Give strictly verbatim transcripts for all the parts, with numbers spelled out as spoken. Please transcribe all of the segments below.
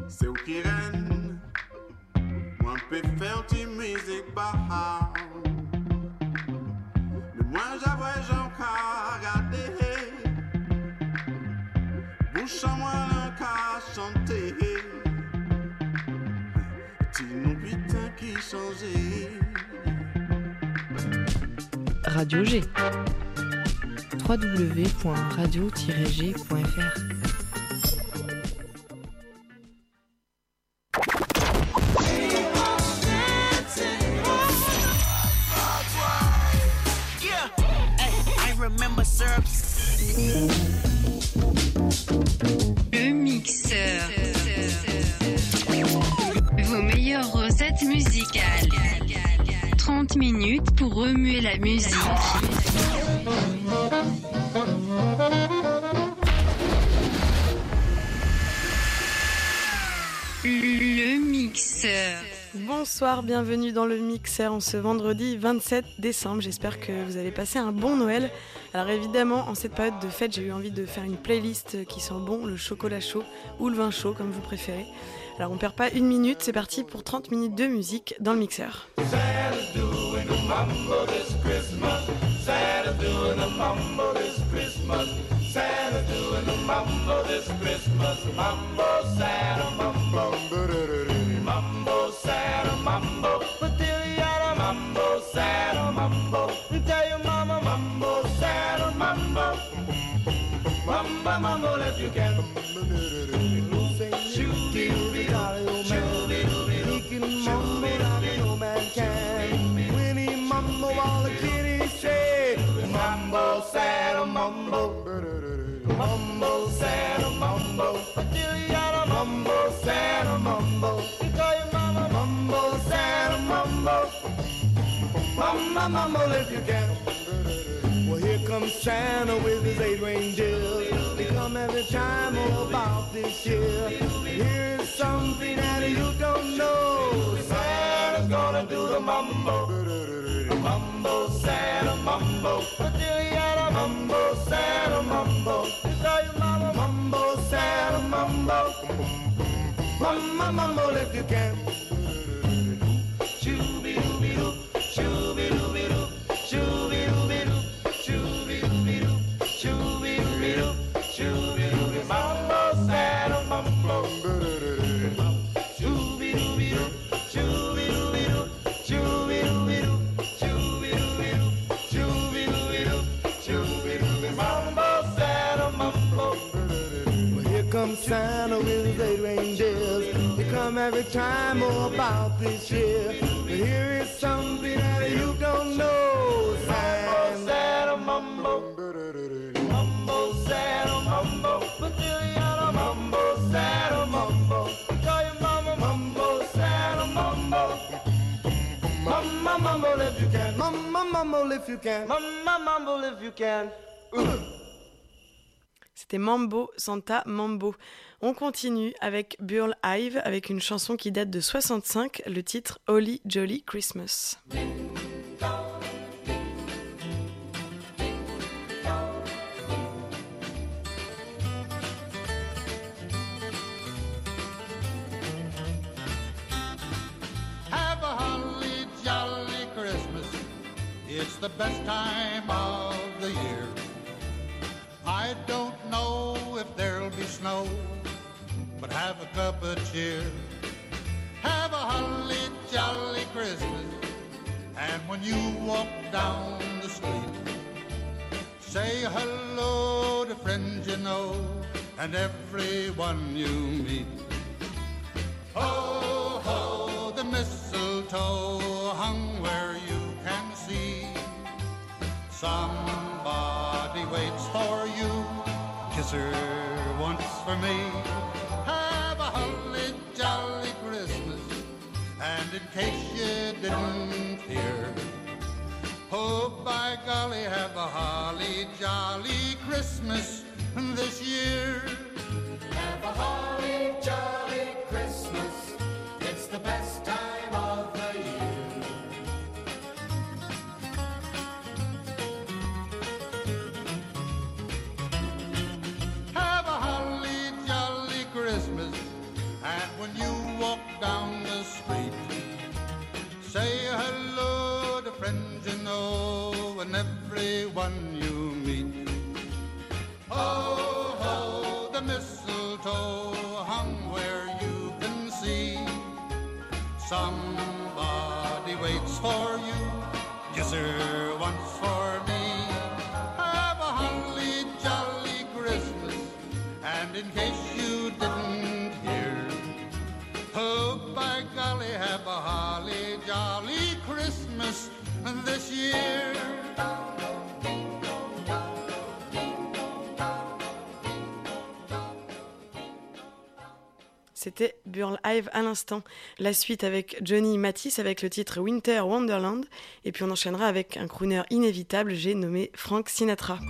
C'est où qui règne, moi peut faire ti musique bahar. Mais moi j'avais j'en qu'à regarder, bouche à moi l'en qu'à chanter. Ti nous putain qui changeait. Radio G. w w w point radio tiret g point f r. Le mixeur. Vos meilleures recettes musicales. trente minutes pour remuer la musique. Le mixeur. Bonsoir, bienvenue dans le mixeur en ce vendredi vingt-sept décembre. J'espère que vous avez passé un bon Noël. Alors évidemment, en cette période de fête, j'ai eu envie de faire une playlist qui sent bon, le chocolat chaud ou le vin chaud comme vous préférez. Alors on perd pas une minute, c'est parti pour trente minutes de musique dans le mixeur. Santa's doing the mambo this Christmas. Santa's doing the mambo this Christmas. Santa's doing the mambo this Christmas. Mambo, Santa, mambo. Mambo, Santa, mambo. Patiliana, mambo, Santa, mambo. Tell your mama, mambo, Santa, mambo. Mambo, mambo, if you can. Shooby-dooby, shooby-dooby, he can mambo that no man can. When he mambo, all the kiddies say, mambo, Santa, mambo. Mambo, Santa, mambo. Patiliana, mambo, Santa, mambo. Call your mama, mambo, Santa, mambo. Mama, mambo, if you can. Well, here comes Santa with his eight reindeers. They come every time about this year. Here's something that you don't know. Santa's gonna do the mambo. Mambo, Santa, mambo. Patiliana, mambo, Santa, mambo. Tell your mama, mambo, Santa, mambo. Mama, mambo, if you can. Shooby-dooby-doo, shooby-dooby-doo, shooby-dooby-doo, shooby-dooby-doo, shooby-dooby-doo, shooby-dooby, mambo, Santa, mambo. Shooby-dooby-doo, shooby-dooby-doo, shooby-dooby-doo, shooby-dooby-doo, shooby-dooby-doo, shooby-dooby, mambo, Santa, mambo. Well, here comes Santa with his eight reindeers. They come every time oh, about this year. But here is something that you don't know. Mambo, Santa, mambo. Mambo, Santa, mambo. Patiliana, mambo, Santa, mambo. Call your mama, mambo, Santa, mambo. Mama, mambo, if you can. Mama, mambo, if you can. Mama, mambo, if you can. C'était Mambo, Santa, Mambo. On continue avec Burl Ive avec une chanson qui date de soixante-cinq, le titre Holly Jolly Christmas. Have a holly jolly Christmas. It's the best time of the year. I don't know if there'll be snow, but have a cup of cheer. Have a holly jolly Christmas, and when you walk down the street, say hello to friends you know and everyone you meet. Ho, ho, the mistletoe hung where you can see. Somebody waits for you, kiss her once for me. Have a holly jolly Christmas, and in case you didn't hear, oh by golly, have a holly jolly Christmas this year. Have a holly jolly Christmas. It's the best time of the year. Have a holly jolly Christmas, and when you walk down the street. Say hello to friends you know and everyone you meet. Ho, ho, the mistletoe hung where you can see. Somebody waits for you, yes sir, once for me. Have a holly jolly Christmas, and in case you didn't hear, oh by golly, have a holly jolly Christmas this year. C'était Burl Ive à l'instant. La suite avec Johnny Mathis avec le titre Winter Wonderland. Et puis on enchaînera avec un crooner inévitable, j'ai nommé Frank Sinatra.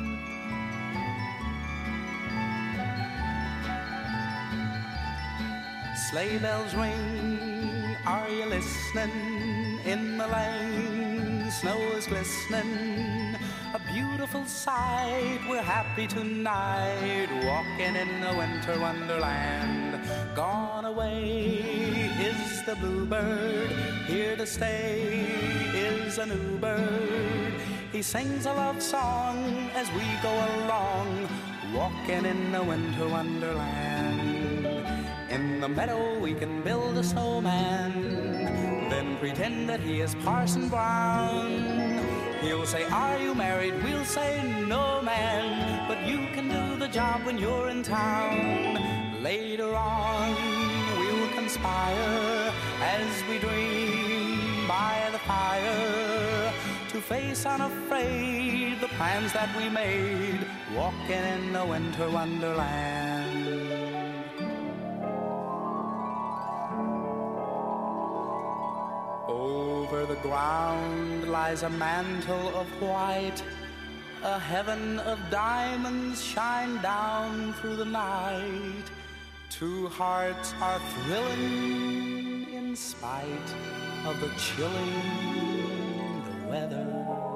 Sleigh bells ring, are you listening? In the lane, snow is glistening. A beautiful sight, we're happy tonight, walking in a winter wonderland. Gone away is the bluebird, here to stay is a new bird. He sings a love song as we go along, walking in a winter wonderland. In the meadow we can build a snowman, then pretend that he is Parson Brown. He'll say, are you married? We'll say, no man, but you can do the job when you're in town. Later on we'll conspire as we dream by the fire to face unafraid the plans that we made, walking in a winter wonderland. Over the ground lies a mantle of white, a heaven of diamonds shine down through the night. Two hearts are thrilling in spite of the chilling the weather.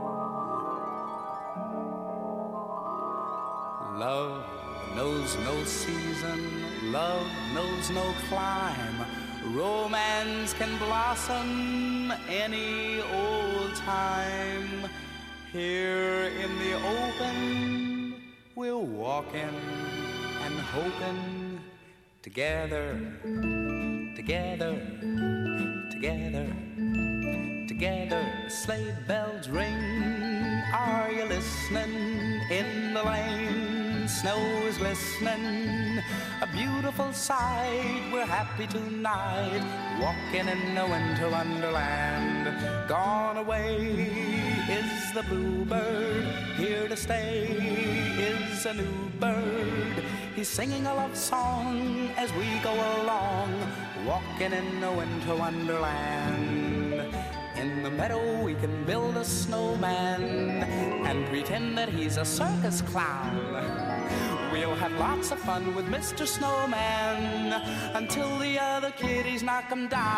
Love knows no season, love knows no clime. Romance can blossom any old time. Here in the open, we're walking and hoping together, together, together, together. Sleigh bells ring, are you listening? In the lane, snow is glistening. A beautiful sight, we're happy tonight, walking in a winter wonderland. Gone away is the bluebird, here to stay is a new bird. He's singing a love song as we go along, walking in a winter wonderland. In the meadow we can build a snowman and pretend that he's a circus clown. We'll have lots of fun with Mister Snowman until the other kiddies knock him down.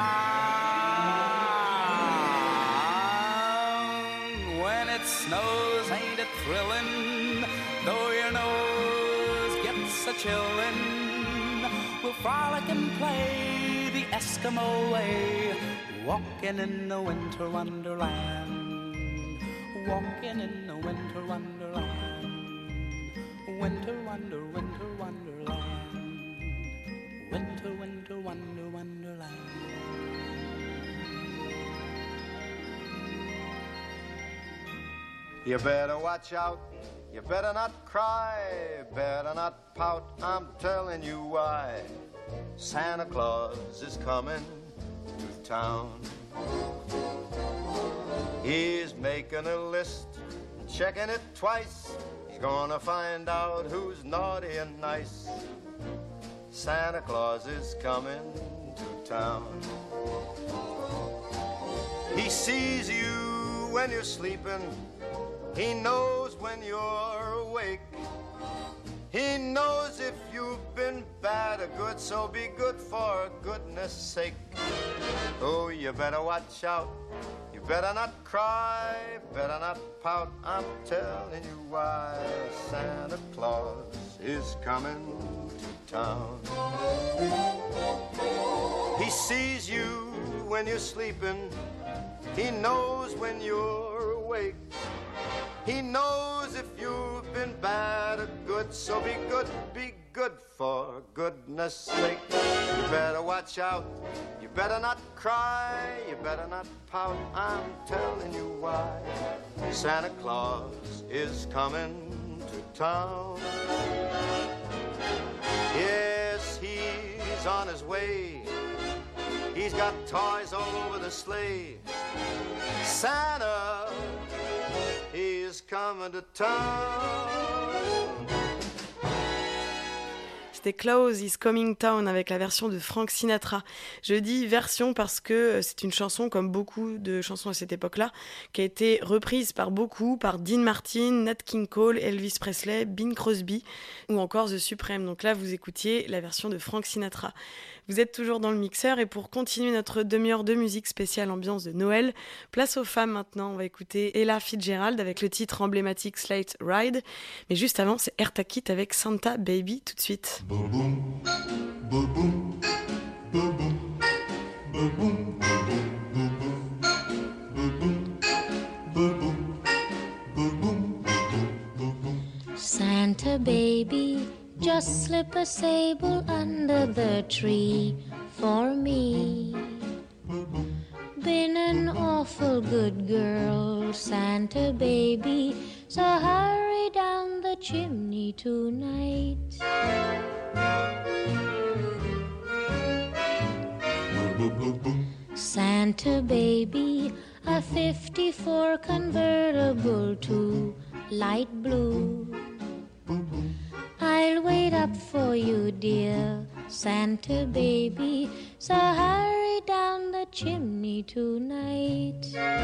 When it snows, ain't it thrilling? Though your nose gets a chillin', we'll frolic and play the Eskimo way, walking in the winter wonderland, walking in the winter wonderland. Winter wonder, winter wonderland. Winter, winter, wonder, wonderland. You better watch out, you better not cry, better not pout, I'm telling you why. Santa Claus is coming to town. He's making a list, checking it twice. Gonna find out who's naughty and nice. Santa Claus is coming to town. He sees you when you're sleeping. He knows when you're awake. He knows if you've been bad or good, so be good for goodness sake. Oh, you better watch out. You better not cry, better not pout, I'm telling you why. Santa Claus is coming to town. He sees you when you're sleeping. He knows when you're awake. He knows if you've been bad or good. So be good, be good for goodness sake. You better watch out. You better not cry. You better not pout. I'm telling you why. Santa Claus is coming to town. Yes, he's on his way. He's got toys all over the sleigh. Santa, he's coming to town. C'était Claus is Coming Town avec la version de Frank Sinatra. Je dis version parce que c'est une chanson, comme beaucoup de chansons à cette époque-là, qui a été reprise par beaucoup, par Dean Martin, Nat King Cole, Elvis Presley, Bing Crosby ou encore The Supremes. Donc là, vous écoutiez la version de Frank Sinatra. Vous êtes toujours dans le mixeur et pour continuer notre demi-heure de musique spéciale ambiance de Noël, place aux femmes maintenant. On va écouter Ella Fitzgerald avec le titre emblématique Slate Ride. Mais juste avant, c'est Eartha Kitt avec Santa Baby tout de suite. Santa Baby, just slip a sable under the tree for me. Been an awful good girl, Santa Baby, so hurry down the chimney tonight. Santa Baby, a fifty-four convertible to light blue. I'll wait up for you, dear Santa Baby, so hurry down the chimney tonight.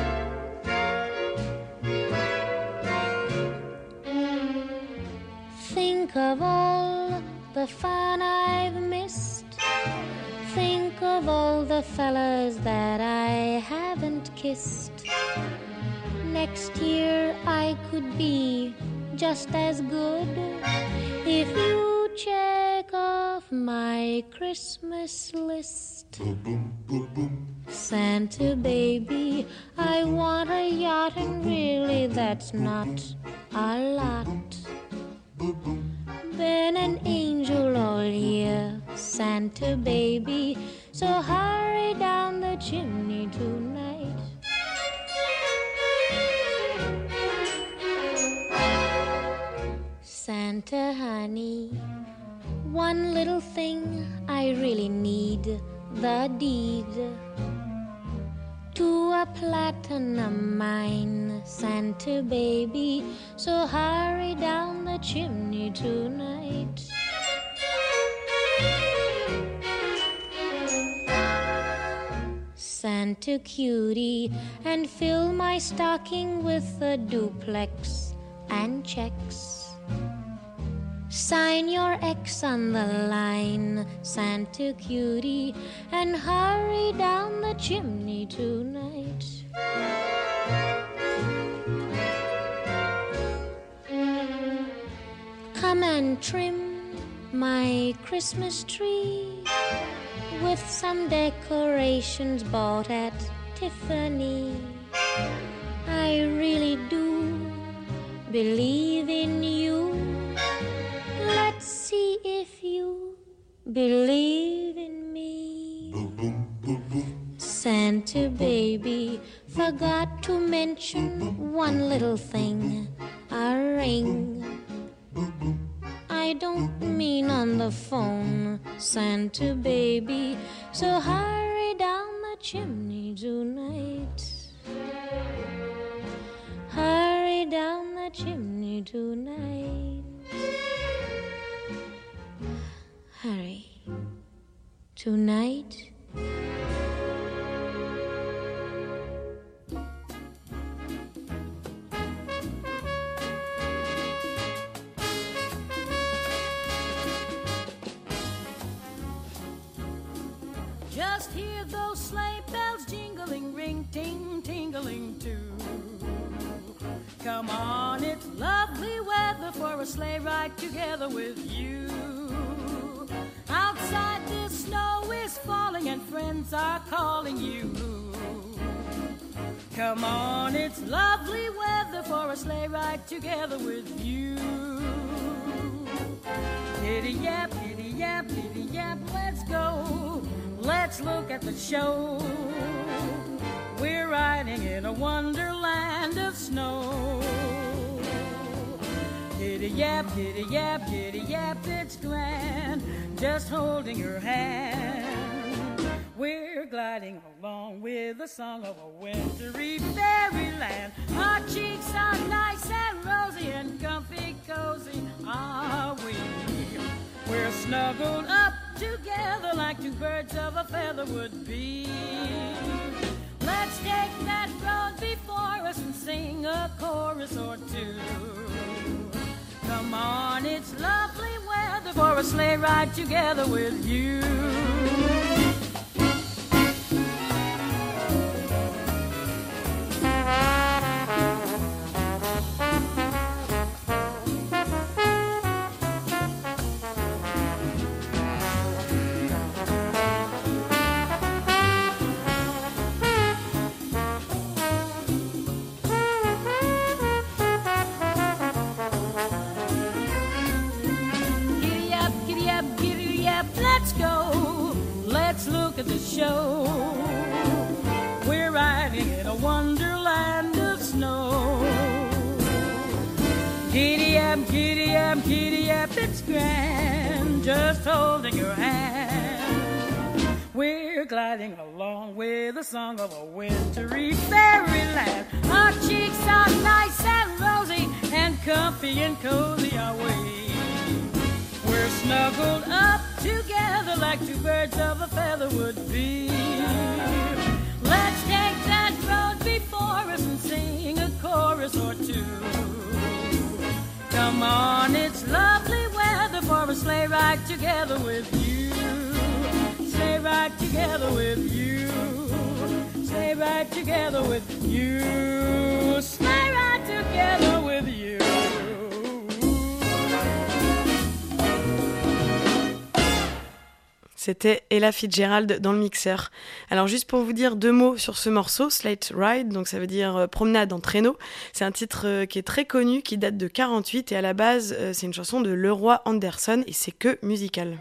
Think of all the fun I've missed. Think of all the fellas that I haven't kissed. Next year I could be just as good if you check off my Christmas list. Santa Baby, I want a yacht, and really that's not a lot. Been an angel all year, Santa Baby, so hurry down the chimney tonight. Santa honey, one little thing I really need, the deed to a platinum mine, Santa Baby, so hurry down the chimney tonight. Santa cutie, and fill my stocking with a duplex and checks. Sign your X on the line, Santa cutie, and hurry down the chimney tonight. Come and trim my Christmas tree with some decorations bought at Tiffany. I really do believe in you. Let's see if you believe in me. Santa Baby, forgot to mention one little thing, a ring. I don't mean on the phone, Santa Baby, so hurry down the chimney tonight. Hurry down the chimney tonight. Hurry. Tonight. Just hear those sleigh bells jingling, ring, ting, tingling too. Come on, it's lovely weather for a sleigh ride together with you. Outside the snow is falling and friends are calling you. Come on, it's lovely weather for a sleigh ride together with you. Giddy yap, giddy yap, giddy yap, let's go. Let's look at the show. We're riding in a wonderland of snow. Giddy yap, giddy yap, giddy yap, it's grand, just holding your hand. We're gliding along with the song of a wintry fairyland. Our cheeks are nice and rosy and comfy cozy are we. We're snuggled up together like two birds of a feather would be. Let's take that road before us and sing a chorus or two. Come on, it's lovely weather for a sleigh ride together with you. Let's go, let's look at the show. We're riding in a wonderland of snow. Giddy up, giddy up, giddy up, it's grand, just holding your hand. We're gliding along with the song of a wintry fairyland. Our cheeks are nice and rosy and comfy and cozy are we. We're snuggled up together like two birds of a feather would be. Let's take that road before us and sing a chorus or two. Come on, it's lovely weather for a sleigh ride together with you. Sleigh ride together with you. Sleigh ride together with you. Sleigh ride together with you. C'était Ella Fitzgerald dans le mixeur. Alors juste pour vous dire deux mots sur ce morceau, Sleigh Ride, donc ça veut dire euh, promenade en traîneau. C'est un titre euh, qui est très connu, qui date de quarante-huit et à la base euh, c'est une chanson de Leroy Anderson et c'est que musical.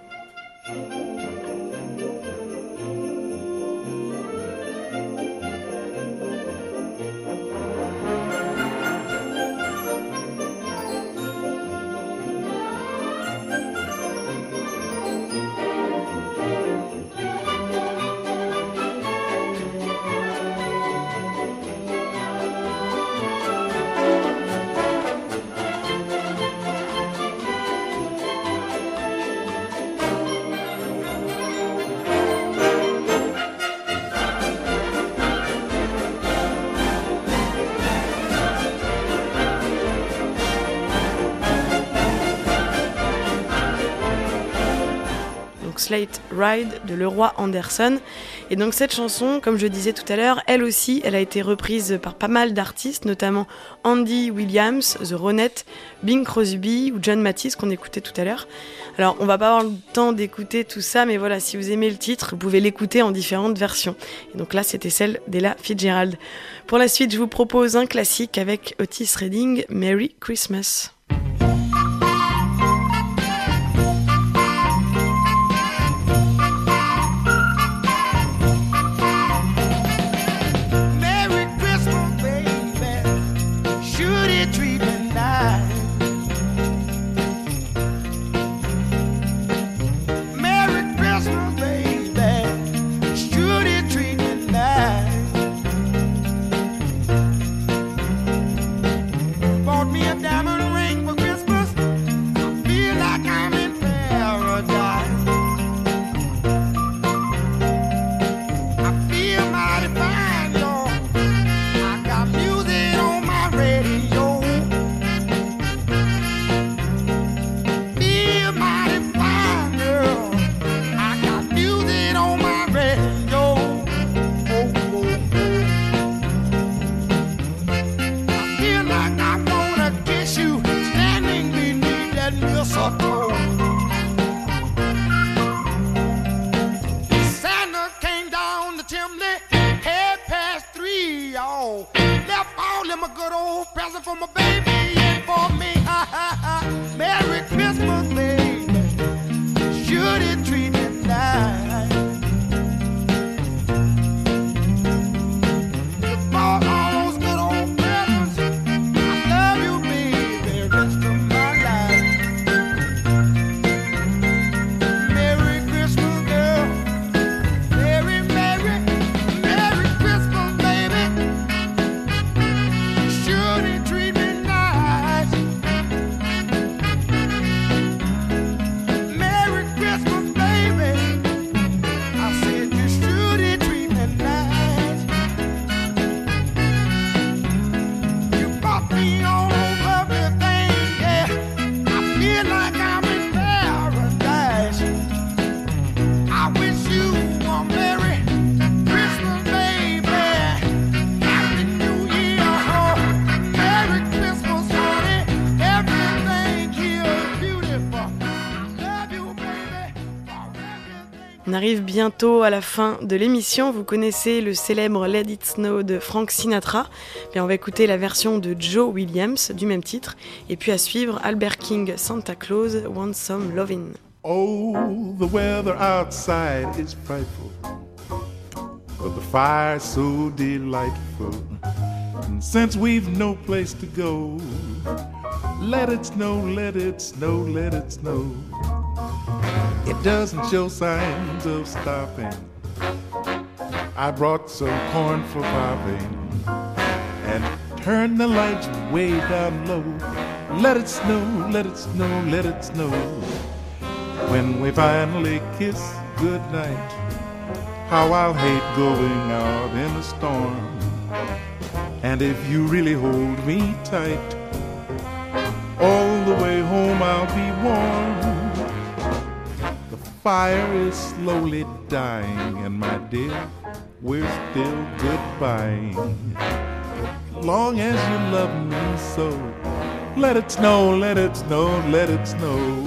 Sleigh Ride de Leroy Anderson. Et donc cette chanson, comme je disais tout à l'heure, elle aussi, elle a été reprise par pas mal d'artistes, notamment Andy Williams, The Ronettes, Bing Crosby ou John Mathis qu'on écoutait tout à l'heure. Alors on va pas avoir le temps d'écouter tout ça, mais voilà, si vous aimez le titre, vous pouvez l'écouter en différentes versions. Et donc là, c'était celle d'Ella Fitzgerald. Pour la suite, je vous propose un classique avec Otis Redding, Merry Christmas. Me a diamond ring. good old present for my baby and for me. Ha, ha, ha. Merry Christmas, baby. Should it treat me nice? You bought all those good old presents. I love you, baby, the rest of my life. Merry Christmas, girl. Merry, Merry, Merry Christmas, baby. Should it treat me nice? Merry Christmas, baby. I said you should it treat me nice. You brought me all over everything, yeah. I feel like I'm in paradise. I wish you a Merry Christmas, baby. Happy New Year, oh. Merry Christmas, honey. Everything here is beautiful. I love you, baby, for everything. On arrive bientôt à la fin de l'émission. Vous connaissez le célèbre Let It Snow de Frank Sinatra. Bien, on va écouter la version de Joe Williams du même titre. Et puis à suivre, Albert King, Santa Claus Wants Some Lovin'. Oh, the weather outside is frightful, but the fire's so delightful. And since we've no place to go, let it snow, let it snow, let it snow. It doesn't show signs of stopping. I brought some corn for popping and turn the lights way down low. Let it snow, let it snow, let it snow. When we finally kiss goodnight, how I'll hate going out in a storm. And if you really hold me tight, all the way home I'll be warm. The fire is slowly dying, and my dear, we're still goodbying. Long as you love me so, let it snow, let it snow, let it snow.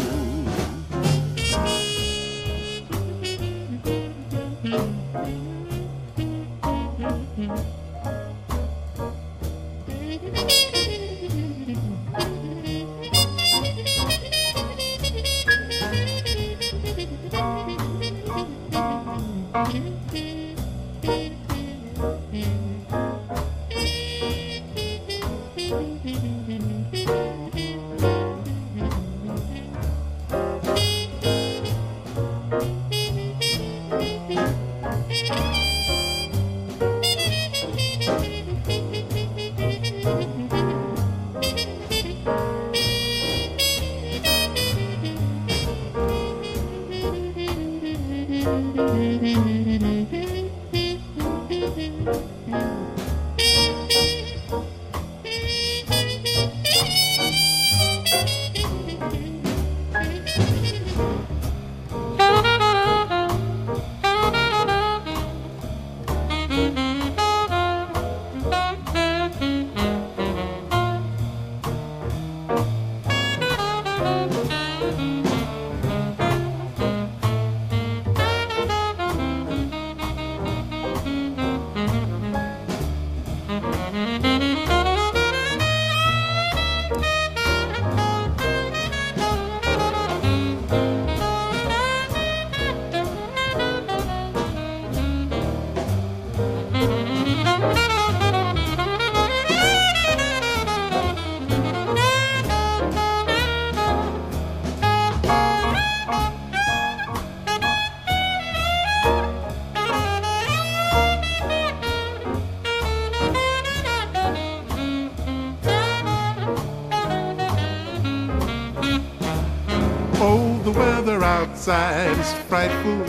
Oh, the weather outside is frightful,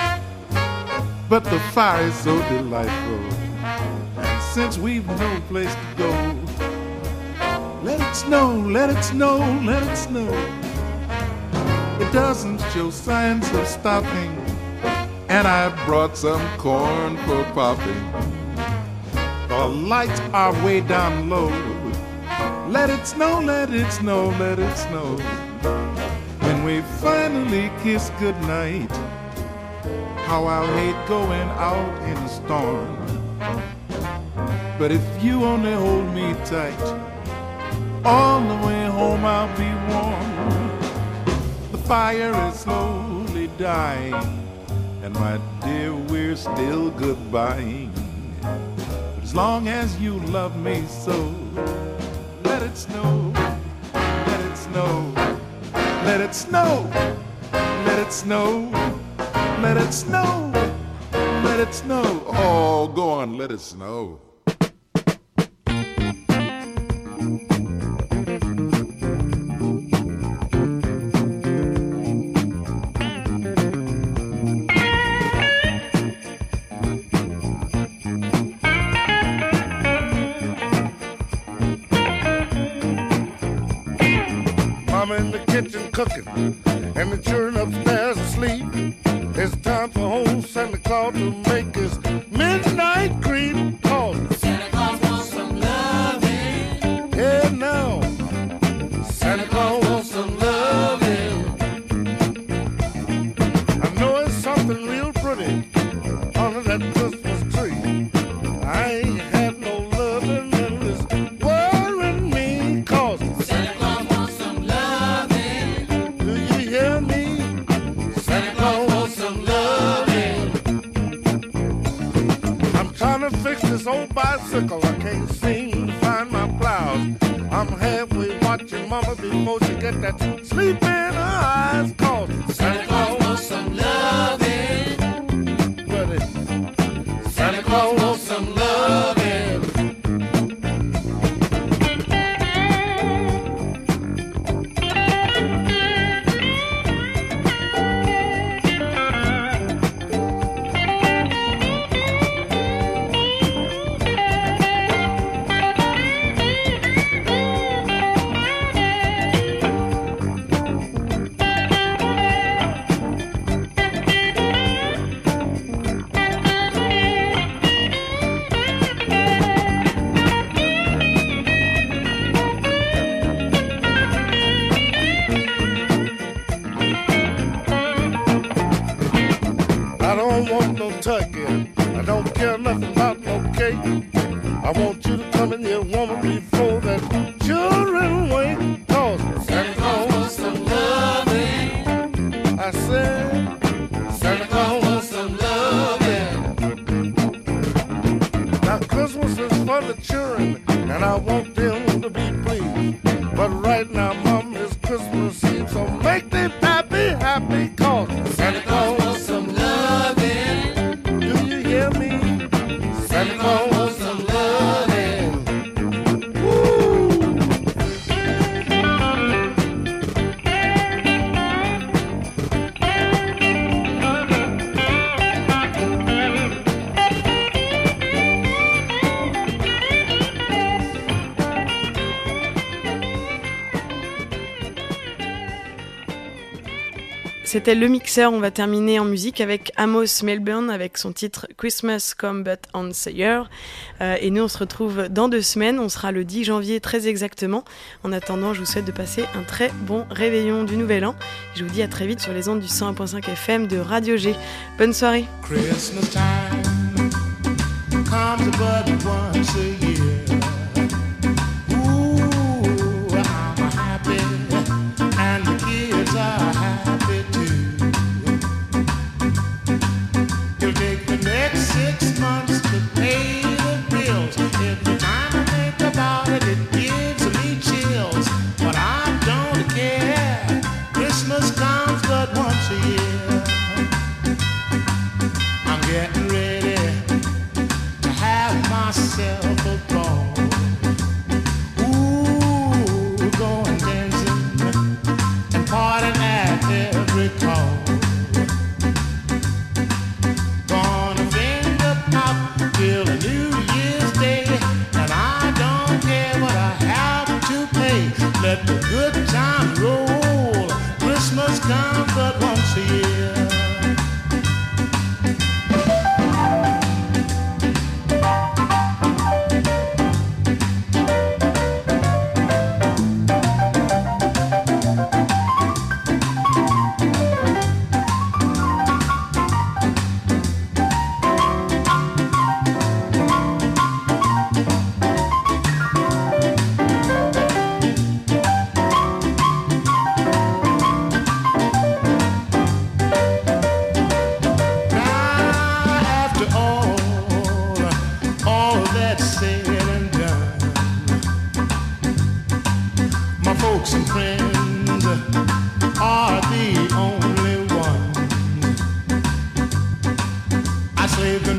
but the fire is so delightful. And since we've no place to go, let it snow, let it snow, let it snow. It doesn't show signs of stopping, and I brought some corn for popping. The lights are way down low. Let it snow, let it snow, let it snow. When we finally kiss goodnight, how I'll hate going out in a storm. But if you only hold me tight, all the way home I'll be warm. The fire is slowly dying, and my dear, we're still goodbying. But as long as you love me so, let it snow, let it snow, let it snow, let it snow, let it snow, let it snow. Oh, go on, let it snow. In the kitchen cooking, and the children upstairs asleep. It's time for old Santa Claus to make his midnight creep. Cause Santa Claus wants some loving. Yeah, now Santa Claus wants some loving. I know it's something real pretty under that Christmas tree. I ain't had no loving in this world in me. Cause Santa Claus wants some loving. Do you hear me? Santa Claus wants some loving. I'm trying to fix this old bicycle. I can't seem to find my blouse. I'm halfway watching Mama before she get that sleep in her eyes. Cause Santa Claus wants some loving. Buddy, Santa Claus wants some loving. I don't want no turkey. I don't care nothing about no cake. I want you to come in here, woman, before that children wake. Cause Santa Claus wants some loving. I said, Santa Claus wants some loving. Now Christmas is for the children, and I want them to be pleased. But right now, Mom, it's Christmas Eve, so make them happy, happy. Cause Santa Claus wants some loving. Do you hear me? Santa Claus wants some loving. Woo! C'était le mixeur. On va terminer en musique avec Amos Milburn avec son titre Christmas Come But Once a Year. Euh, et nous, on se retrouve dans deux semaines. On sera le dix janvier très exactement. En attendant, je vous souhaite de passer un très bon réveillon du Nouvel An. Je vous dis à très vite sur les ondes du cent un virgule cinq F M de Radio G. Bonne soirée. Christmas time comes but once a year. Ooh, I'm happy and the kids are happy too. It'll take the next six months to pay the bills. Every time I think about it, it gives me chills. But I don't care. Christmas comes but once a year. I'm getting ready to have myself a ball. Ooh, going dancing and partying at every call. Gonna finger pop till a New Year's Day, and I don't care what I have to pay. Let the good time roll. Christmas comes but once a year. folks and friends are the only ones. I slave the